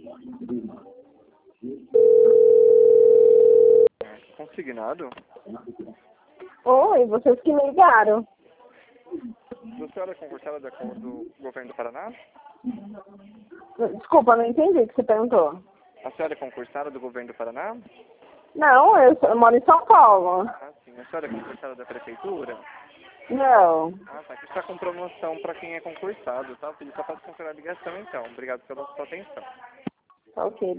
Consignado? Oi, vocês que me ligaram. A senhora é concursada do governo do Paraná? Desculpa, não entendi o que você perguntou. A senhora é concursada do governo do Paraná? Não, eu moro em São Paulo. Ah, sim. A senhora é concursada da prefeitura? Não. Ah, tá. Aqui está com promoção para quem é concursado, tá? Eu pedi só para cancelar a ligação, então. Obrigado pela sua atenção. Ok.